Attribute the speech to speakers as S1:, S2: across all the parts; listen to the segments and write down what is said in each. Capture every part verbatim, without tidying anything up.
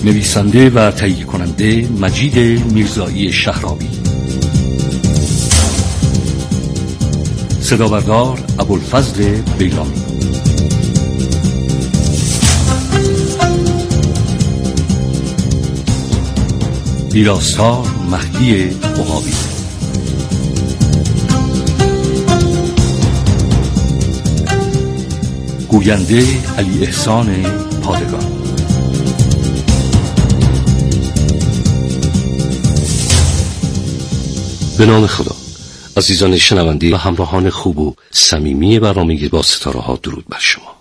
S1: نویسنده و تهیه کننده مجید میرزایی شهرابی. صدابردار ابوالفضل بیرانی. ویراستار مهدی عقابی. گوینده علی احسان پادگان.
S2: به نام خدا. عزیزان شنونده و همراهان خوب و صمیمی برنامه با ستاره ها، درود بر شما.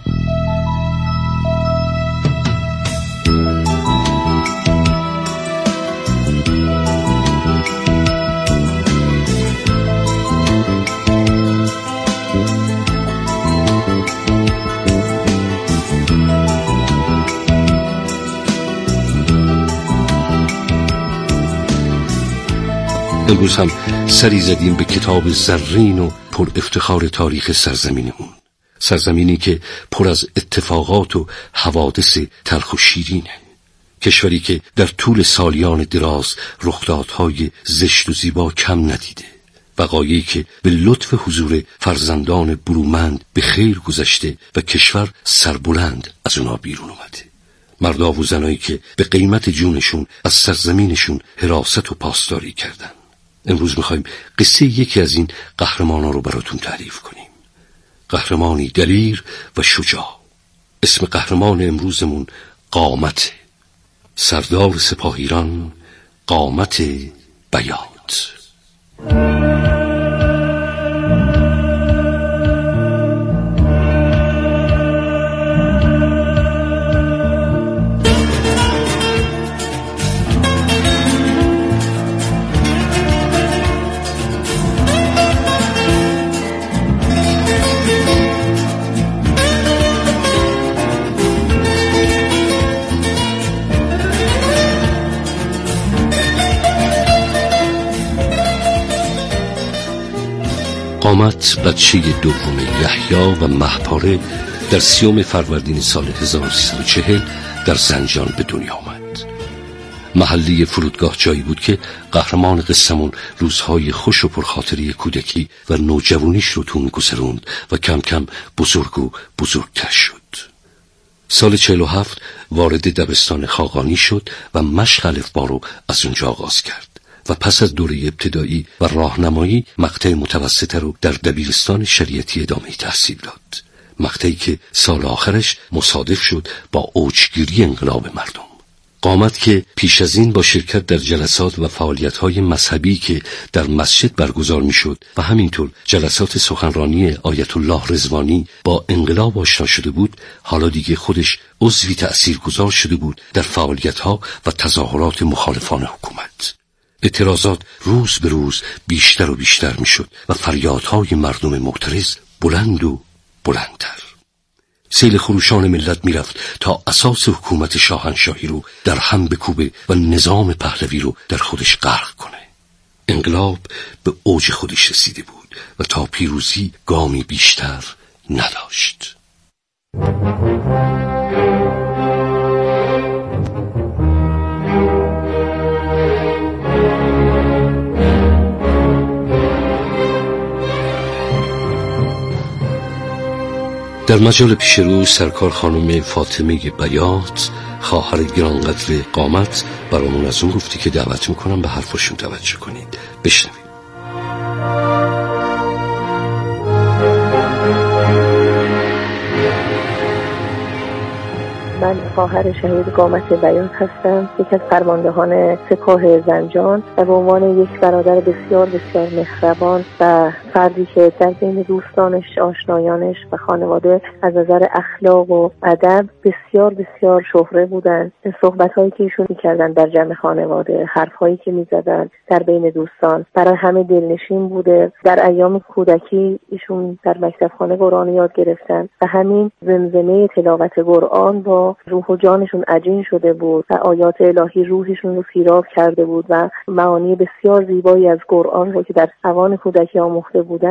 S2: امروز هم سری زدیم به کتاب زرین و پر افتخار تاریخ سرزمینمون، سرزمینی که پر از اتفاقات و حوادث تلخ و شیرینه، کشوری که در طول سالیان دراز رخدادهای زشت و زیبا کم ندیده، وقایعی که به لطف حضور فرزندان برومند به خیر گذشته و کشور سربلند از اونا بیرون اومده. مردا و زنایی که به قیمت جونشون از سرزمینشون حراست و پاسداری کردن. امروز میخوایم قصه یکی از این قهرمانان رو براتون تعریف کنیم. قهرمانی دلیر و شجاع. اسم قهرمان امروزمون قامت، سردار سپاهیان قامت بیات. قامت بچه دوم یحیی و مهپاره در سیوم فروردین سال هزار و سیصد و چهل در زنجان به دنیا آمد. محلی فرودگاه جایی بود که قهرمان قصه‌مون روزهای خوش و پرخاطری کودکی و نوجوانیش رو تون گذروند و کم کم بزرگ و بزرگتر شد. سال چهل و هفت وارد دبستان خاقانی شد و مشق الفبا رو از اونجا آغاز کرد و پس از دوره ابتدایی و راهنمایی مقطع متوسطه رو در دبیرستان شریعتی ادامه تحصیل داد. مقطعی که سال آخرش مصادف شد با اوجگیری انقلاب مردم. قامت که پیش از این با شرکت در جلسات و فعالیت‌های مذهبی که در مسجد برگزار می‌شد و همینطور جلسات سخنرانی آیت الله رضوانی با انقلاب آشنا شده بود، حالا دیگه خودش عضوی تأثیرگذار شده بود در فعالیت‌ها و تظاهرات مخالفان حکومت. اعتراضات روز به روز بیشتر و بیشتر میشد و فریادهای مردم معترض بلند و بلندتر. سیل خروشان ملت میرفت تا اساس حکومت شاهنشاهی رو در هم بکوبه و نظام پهلوی رو در خودش غرق کنه. انقلاب به اوج خودش رسیده بود و تا پیروزی گامی بیشتر نداشت. در مجال پیشرو سرکار خانم فاطمه بیات، خواهر گرانقدر قامت، برامون از اون گفتی که دعوت میکنم به حرفشون توجه کنید. بشنوید.
S3: من خواهر شهید قامت بیات هستم، یک از فرماندهان سپاه زنجان و به عنوان یک برادر بسیار بسیار مهربان و فردی که در بین دوستانش، آشنایانش و خانواده از نظر اخلاق و ادب بسیار بسیار شهره بودند. صحبت‌هایی که ایشون می‌کردن در جمع خانواده، حرف‌هایی که می‌زدن در بین دوستان برای همه دلنشین بوده. در ایام کودکی ایشون در مکتبخانه قرآن یاد گرفتن و همین زمزمه تلاوت قرآن با روح و جانشون عجین شده بود و آیات الهی روحشون رو سیراب کرده بود و معانی بسیار زیبایی از قرآن رو که در اوان کودکی آموخته بودن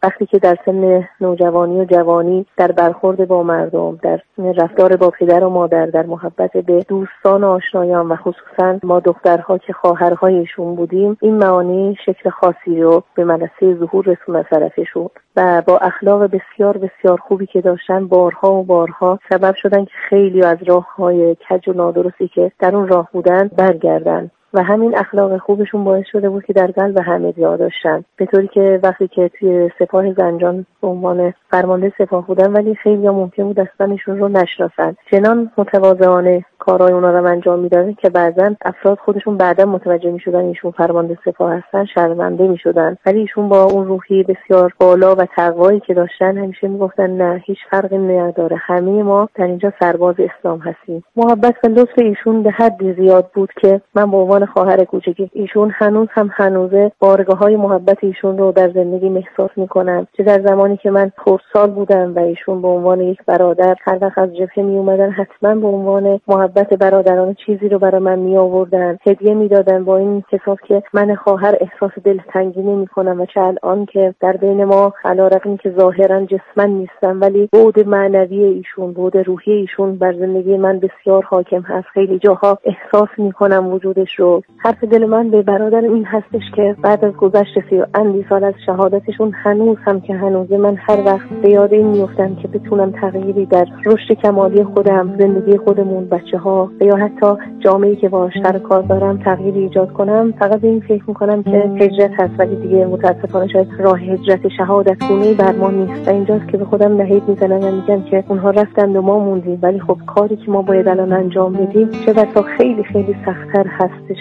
S3: وقتی که در سن نوجوانی و جوانی در برخورد با مردم، در رفتار با پدر و مادر، در محبت به دوستان و آشنایان و خصوصا ما دخترها که خواهرهایشون بودیم، این معانی شکل خاصی رو به منصه ظهور رسون از طرفشون و با اخلاق بسیار بسیار خوبی که داشتن بارها و بارها سبب شدن که خیلی از راههای کج و نادرستی که در اون راه بودن برگردن و همین اخلاق خوبشون باعث شده بود که در قلب همه جا داشتن، به طوری که وقتی که توی سپاه زنجان به عنوان فرمانده سپاه بودن ولی خیلی ممکن بود اصلا ایشون رو نشناسن. چنان متواضعانه کارهای اونا رو انجام میدادن که بعضن افراد خودشون بعدا متوجه میشدن ایشون فرمانده سپاه هستن، شرمنده میشدن، ولی ایشون با اون روحی بسیار بالا و تقوایی که داشتن همیشه میگفتن نه، هیچ فرقی نداره، همه ما در اینجا سرباز اسلام هستیم. محبت و لطف ایشون به حدی زیاد بود که من به عنوان خواهر کوچکی ایشون هنوز هم هنوزه بارگاه‌های محبت ایشون رو در زندگی احساس میکنم، چه در زمانی که من خردسال بودم و ایشون به عنوان یک برادر هر وقت از جبهه می اومدن حتما به عنوان محبت برادران چیزی رو برای من می آوردن، هدیه میدادن، با این حساب که من خواهر احساس دلتنگی نمی‌کنم و چه الان که در بین ما علیرغم که ظاهرا جسمن نیستم ولی بعد معنوی ایشون، بعد روحی ایشون بر زندگی من بسیار حاکم هست. خیلی جاها احساس می‌کنم وجودش رو. حرف دل من به برادر این هستش که بعد از گذشت سی و اندی سال از شهادتشون هنوز هم که هنوزه من هر وقت به یاد این میافتم که بتونم تغییری در رشد کمالی خودم، زندگی خودمون، بچه‌ها و یا حتی جامعه‌ای که باهاش سر کار دارم تغییری ایجاد کنم، فقط این فکر می‌کنم که هجرت هست، ولی دیگه متأسفانه شاید راه هجرت شهادت گونه درمان نیست و اینجاست که به خودم نهید میزنم و میگم که اونها رفتند و ما موندیم، ولی خب کاری که ما باید الان انجام بدیم چه بسا خیلی خیلی سخت‌تر هستش.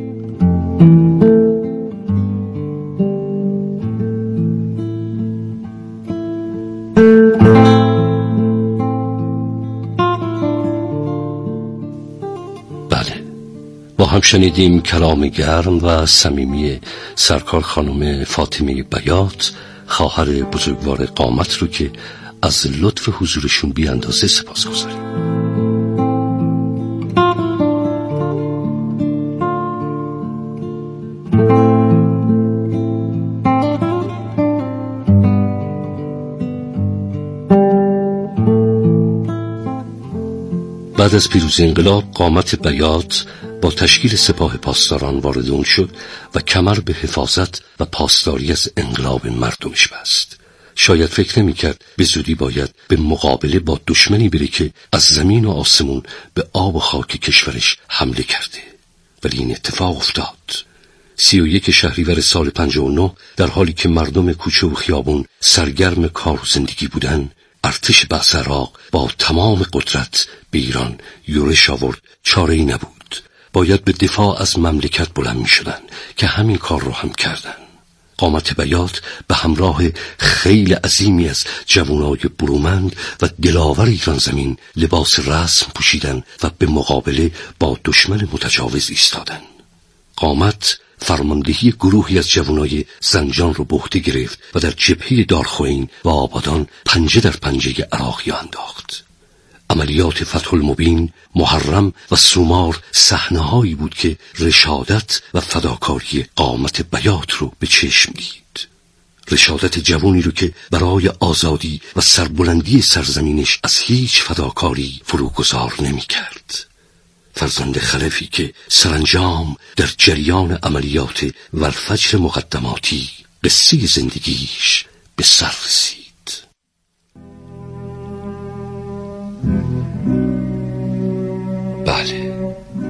S2: با هم شنیدیم کلام گرم و صمیمی سرکار خانم فاطمه بیات، خواهر بزرگوار قامت رو که از لطف حضورشون بی اندازه سپاس گذاریم. بعد از پیروزی انقلاب قامت بیات با تشکیل سپاه پاسداران وارد اون شد و کمر به حفاظت و پاسداری از انقلاب مردمش بست. شاید فکر نمی کرد به زودی باید به مقابله با دشمنی بره که از زمین و آسمون به آب و خاک کشورش حمله کرده، ولی این اتفاق افتاد. سی و یک شهریور سال پنجاه و نه در حالی که مردم کوچه و خیابون سرگرم کار و زندگی بودن، ارتش بعث عراق با تمام قدرت به ایران یورش آورد. چاره‌ای نبود، باید به دفاع از مملکت بلند می شدن که همین کار رو هم کردن. قامت بیات به همراه خیلی عظیمی از جوانای برومند و دلاور ایران زمین لباس رسم پوشیدن و به مقابله با دشمن متجاوز ایستادن. قامت فرماندهی گروهی از جوانای زنجان رو به عهده گرفت و در جبهه دارخوئین و آبادان پنجه در پنجه عراقی انداخت. عملیات فتح المبین، محرم و سومار صحنه‌هایی بود که رشادت و فداکاری قامت بیات رو به چشم دید. رشادت جوانی رو که برای آزادی و سربلندی سرزمینش از هیچ فداکاری فروگذار نمی کرد. فرزند خلفی که سرانجام در جریان عملیات والفجر مقدماتی قصه زندگیش به سر رسید. بله،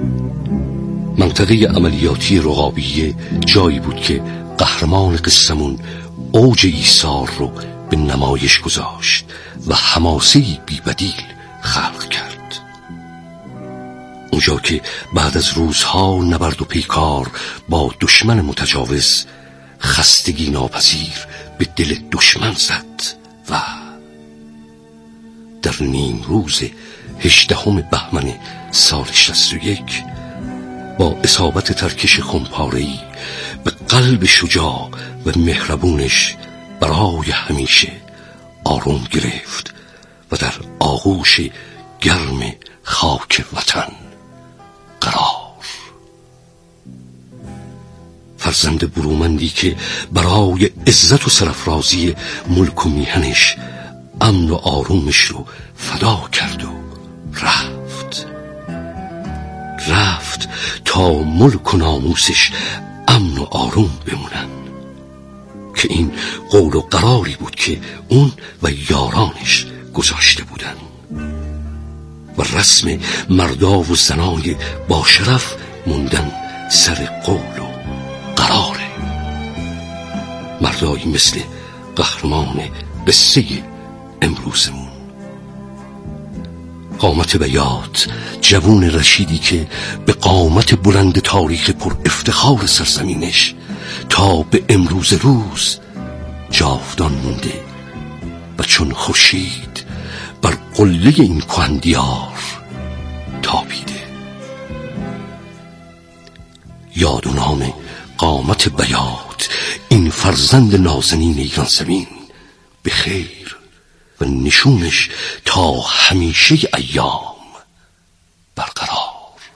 S2: منطقه عملیاتی رقابیه جایی بود که قهرمان قصمون اوج ایثار رو به نمایش گذاشت و حماسه‌ای بی‌بدیل خلق کرد. اونجا که بعد از روزها نبرد و پیکار با دشمن متجاوز خستگی ناپذیر به دل دشمن زد و در نیم روز هجدهم بهمن سال شصت و یک با اصابت ترکش خمپاره‌ای به قلب شجاع و مهربونش برای همیشه آروم گرفت و در آغوش گرم خاک وطن قرار. فرزند برومندی که برای عزت و سرافرازی ملک و میهنش امن و آرومش رو فدا کرد و رفت رفت تا ملک و ناموسش امن و آروم بمونن، که این قول و قراری بود که اون و یارانش گذاشته بودن و رسم مردا و زنای با شرف موندن سر قول و قراره. مردایی مثل قهرمان قصه امروزمون، قامت بیات، جوون رشیدی که به قامت بلند تاریخ پر افتخار سرزمینش تا به امروز روز جاودان مونده و چون خورشید بر قله این کهندیار تابیده. یاد و نام قامت بیات، این فرزند نازنین ایران زمین، به خیر و نشونش تا همیشه ایام برقرار.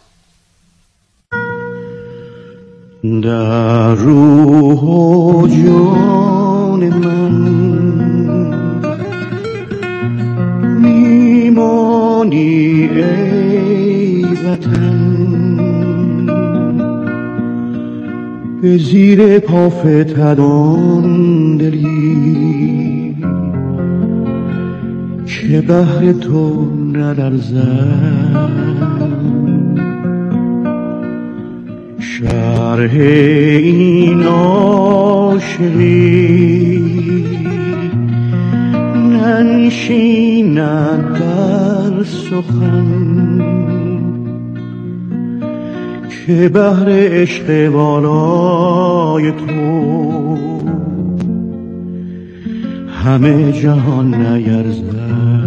S4: در روح و جان من میمانی ای وطن، به زیر پا فتدان دلی که بهر تو ندرزد. شرح این عاشقی ننشیند در سخن، که بهر عشق والای تو همه جهان نیرزد.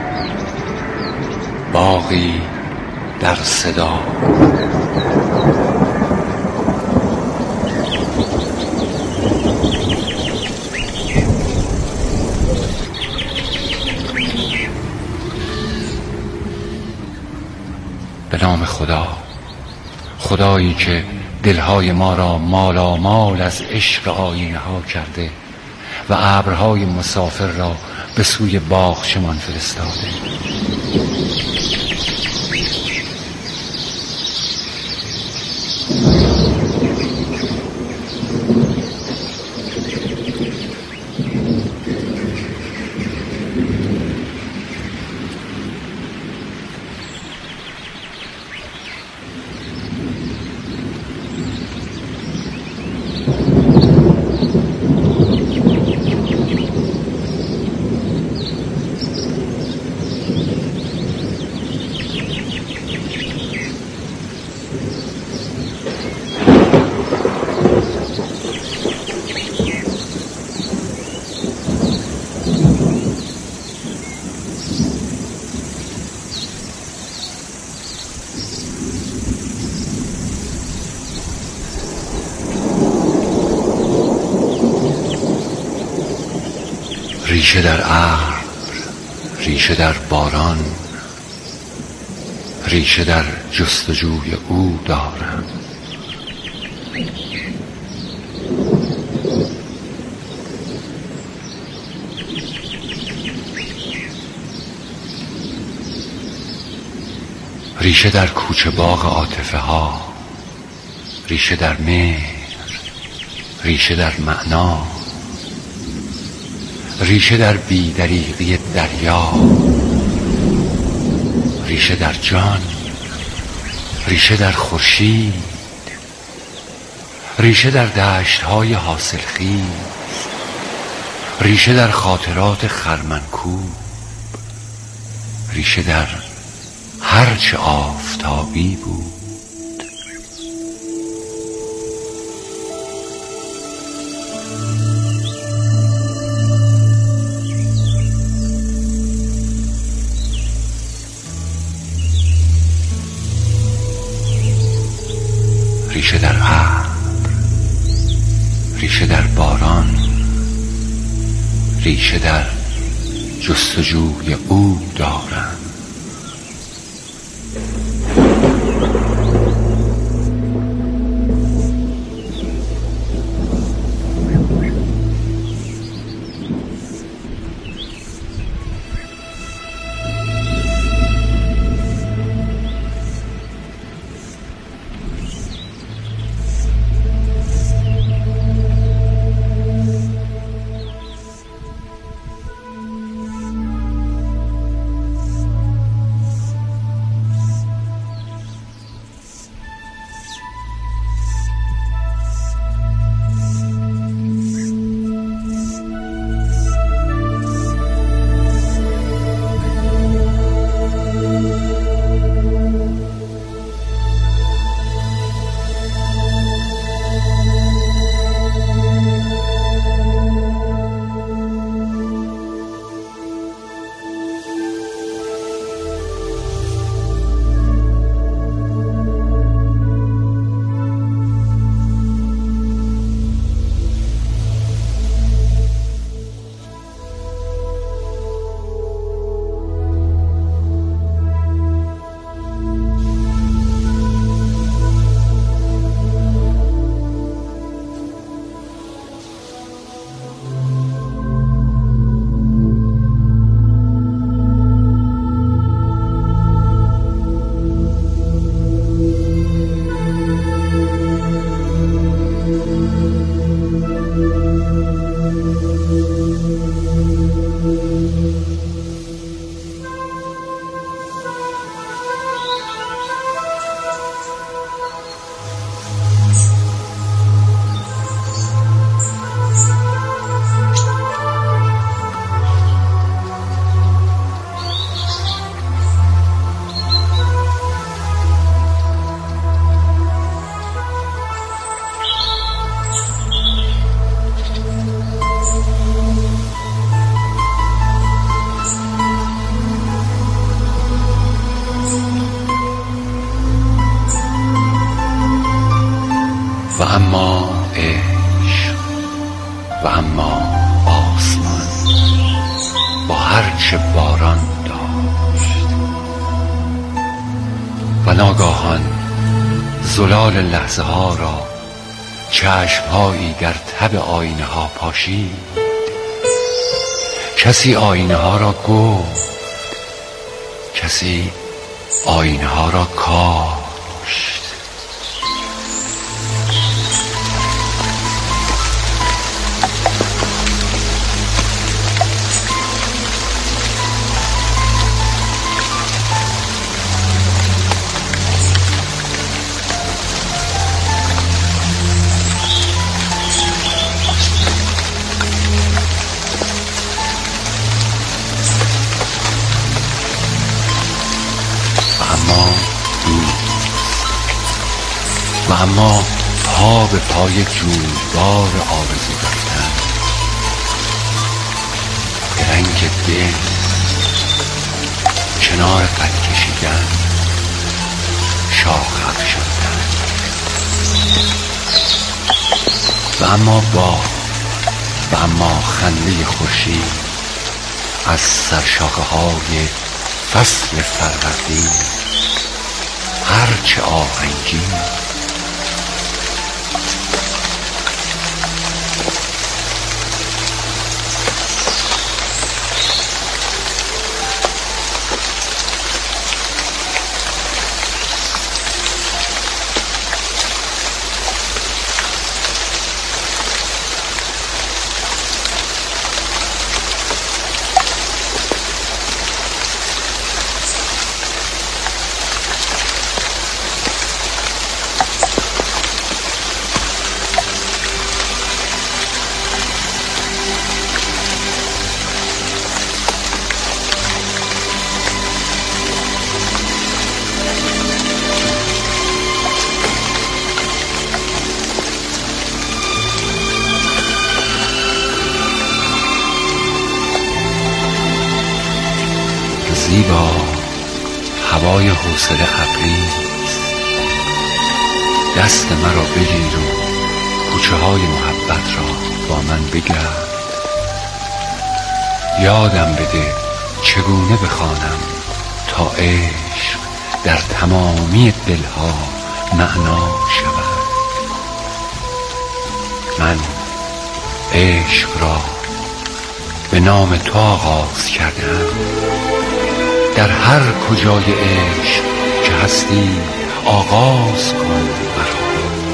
S1: باغی در صدا
S5: نام خدا، خدایی که دلهای ما را مالامال از عشق آینه ها کرده و ابرهای مسافر را به سوی باغچمان فرستاده. ریشه در ابر، ریشه در باران، ریشه در جستجوی او دارم. ریشه در کوچه باغ عاطفه ها، ریشه در مهر، ریشه در معنا، ریشه در بی‌دریغی دریا، ریشه در جان، ریشه در خورشید، ریشه در دشت‌های حاصلخیز، ریشه در خاطرات خرمنکوب، ریشه در هرچه آفتابی بود. ریشه در ابر، ریشه در باران، ریشه در جستجوی او دارم. و اما عشق و اما آسمان با هرچه باران داشت، و ناگاهان زلال لحظه ها را چشمهایی در تب آینه ها پاشید. کسی آینه ها را گفت، کسی آینه ها را کاشت. و اما پا به پای جویبار آرزو رفتن، درنگ دل، کنار قد کشیدن، شاخ افشاندن. و اما با و اما خنده خورشید از سرشاخه های فصل فروردین، هرچه آهنگین. زیبا هوای حوصله ابریست، دست مرا بگیر و کوچه های محبت را با من بگرد. یادم بده چگونه بخوانم تا عشق در تمامی دلها معنا شود. من عشق را به نام تو آغاز کردم، در هر کجای عشق که هستی آغاز کن مرا.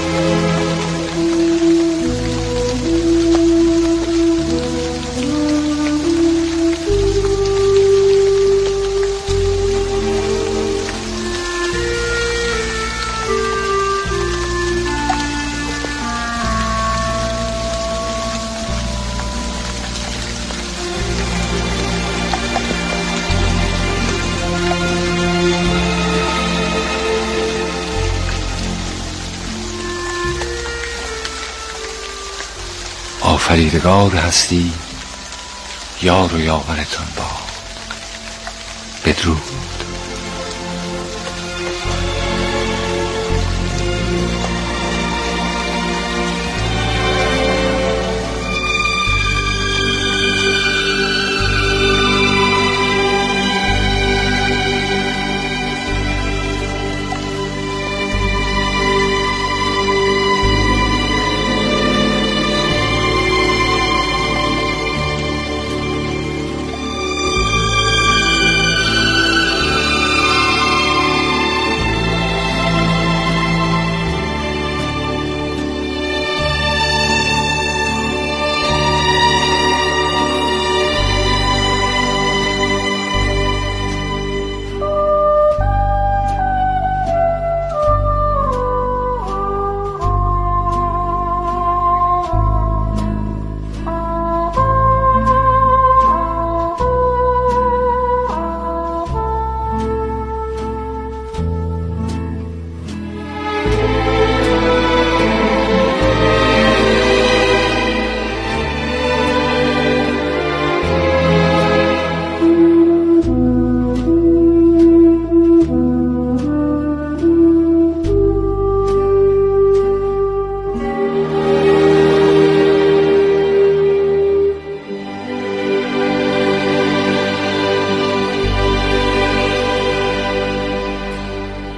S5: آفریدگار هستی یار و یاورتان باد. بدرود.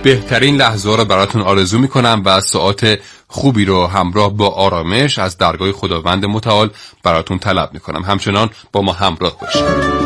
S6: بهترین لحظه رو براتون آرزو میکنم و ساعات خوبی رو همراه با آرامش از درگاه خداوند متعال براتون طلب میکنم. همچنان با ما همراه باشید.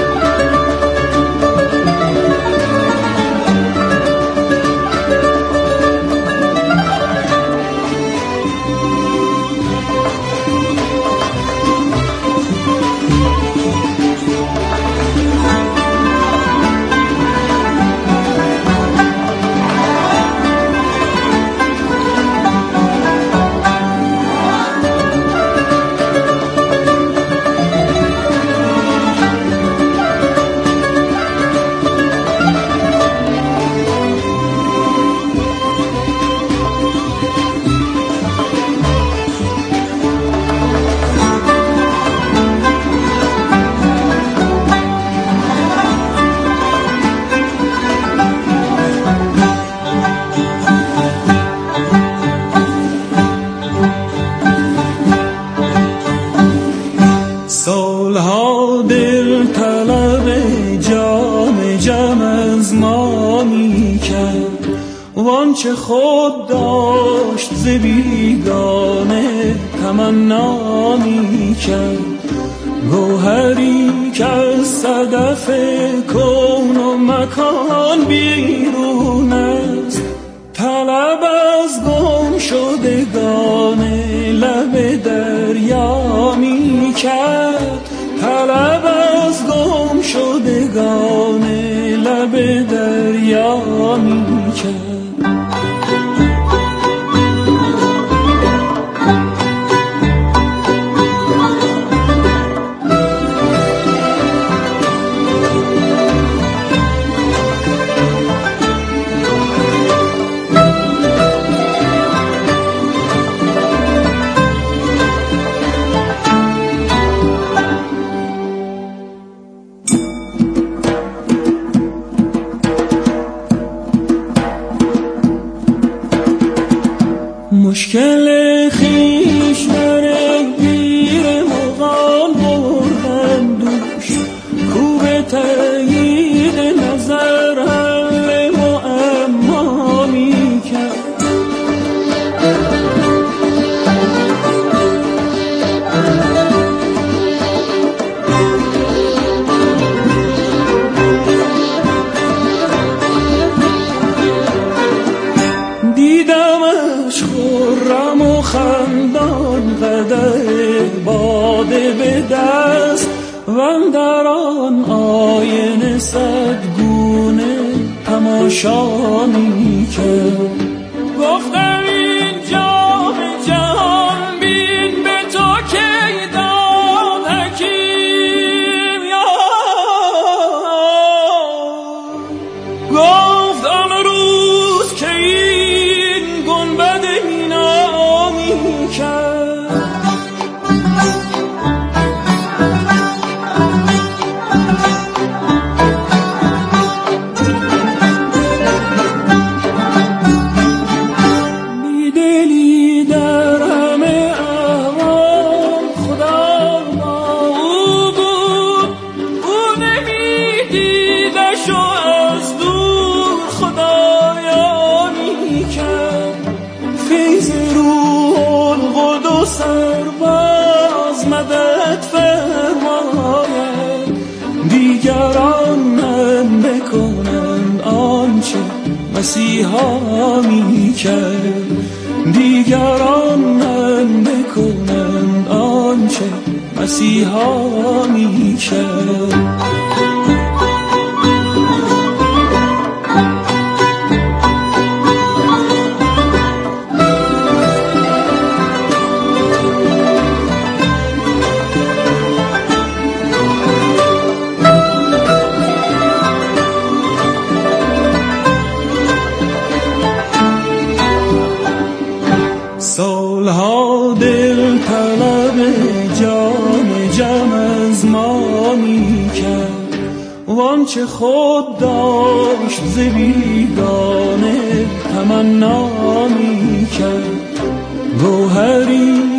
S7: سالها دل طلب جام جم از ما می کرد وانچه خود داشت ز بیگانه تمنا می کرد. گوهری که از صدف کون و مکان بیرون است، طلب از گم شدگان لب دریا می کرد. طلب از گم شدگان لب دریا می کرد. مشکل خیش برگ گیر مغان بردن دوش، کوب تایید نظر حل معما می کرد. دیدمش خرم و خندان قدح باده به دست و اندر آن آینه صدگونه تماشا می کرد. گفتم این جام جهان بین به تو کی داد حکیم یا گفت آن روز که این گنبد مینا می کرد. بیدلی در همه احوال خدا با او بود، او نمیدیدش و از دور خدایا می کرد. فیض روح القدس باز مدد فرماید، دیگران هم بکنند آنچه مسیحا می کرد. دیگران هم بکنند آنچه مسیحا می کرد. سالها دل طلب جام جم از ما می کرد وانچه خود داشت ز بیگانه تمنا می کرد. گوهری